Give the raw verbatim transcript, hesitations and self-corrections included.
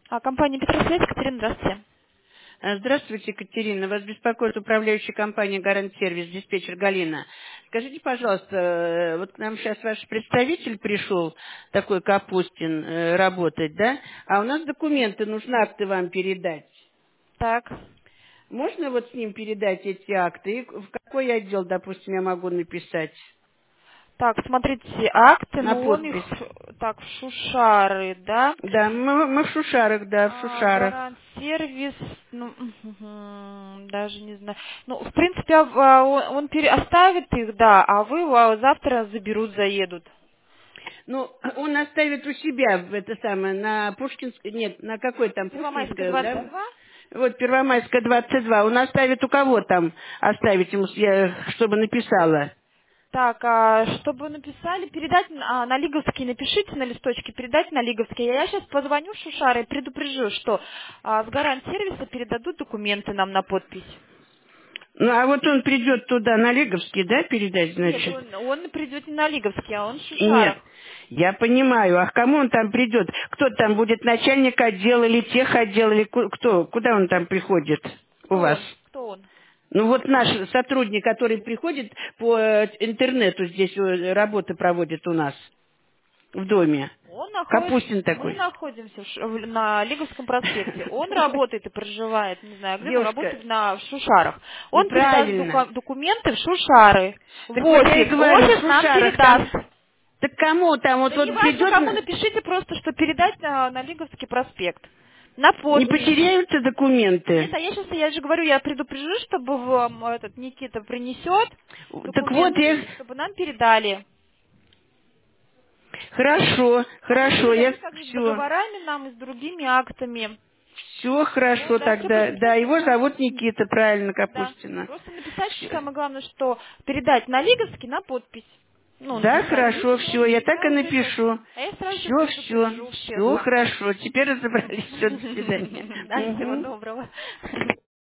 А, компания Петросвет, Екатерина, здравствуйте. А, Здравствуйте, Екатерина. Вас беспокоит управляющая компания «Гарант Сервис», диспетчер Галина. Скажите, пожалуйста, э, вот к нам сейчас ваш представитель пришел, такой Капустин, э, работать, да? А у нас документы, нужно акты вам передать. Так, Можно вот с ним передать эти акты? И в какой отдел, допустим, я могу написать? так, смотрите, акты, На ну он их, подпись. так, в Шушары, да? Да, мы, мы в Шушарах, да, в А, Шушарах. Гарант сервис, ну, мгм, даже не знаю. Ну, в принципе, а, а, он, он пере- оставит их, да, а вы а, завтра заберут, заедут. Ну, он оставит у себя, в это самое, на Пушкинской, нет, на какой там, Первомайская, Пушкинская, двадцать да? два? Вот, Первомайская, двадцать два. Он оставит у кого там оставить ему, я- чтобы написала? Так, а чтобы написали, передать а, на Лиговский, напишите на листочке, передать на Лиговский. Я сейчас позвоню Шушаре и предупрежу, что а, с гарант сервиса передадут документы нам на подпись. Ну, а вот он придет туда, на Лиговский, да, передать, Нет, значит? он, он придет не на Лиговский, а он в Нет, Шушарах. я понимаю. А к кому он там придет? Кто там будет, начальник отдела или техотдела, или ку- кто? Куда он там приходит у Кто вас? он? Кто он? Ну вот наш сотрудник, который приходит по э, интернету, здесь э, работы проводит у нас в доме. Он находится, Капустин мы такой. находимся в Ш- в- на Лиговском проспекте. Он работает и проживает, не знаю где, но Девушка, работает на, в Шушарах. Он передаст неправильно. доку- документы в Шушары, в Так вот я и офис. говорю, в Офис нам Шушарах там. передаст. Так кому там? Вот Да он неважно придет, кому, на- напишите просто, что передать на, на Лиговский проспект. На не подпись. потеряются Нет, документы. а я сейчас, я же говорю, я предупрежу, чтобы вам этот Никита принесет Так вот я... документы, чтобы нам передали. Хорошо, Они хорошо, я... передадут также с Все, договорами нам и с другими актами. все Вот, хорошо да, все тогда. Да, принесете? его зовут Никита, правильно, Да. Капустина. Просто написать, что Все. самое главное, что передать на Лиговский на подпись. Ну, Да, написать. хорошо, все, я так Я и уже сейчас. напишу. А я сразу же Все, все, предупрежу всех. все хорошо. Теперь разобрались. Все, до свидания. Да, всего Мгм. доброго.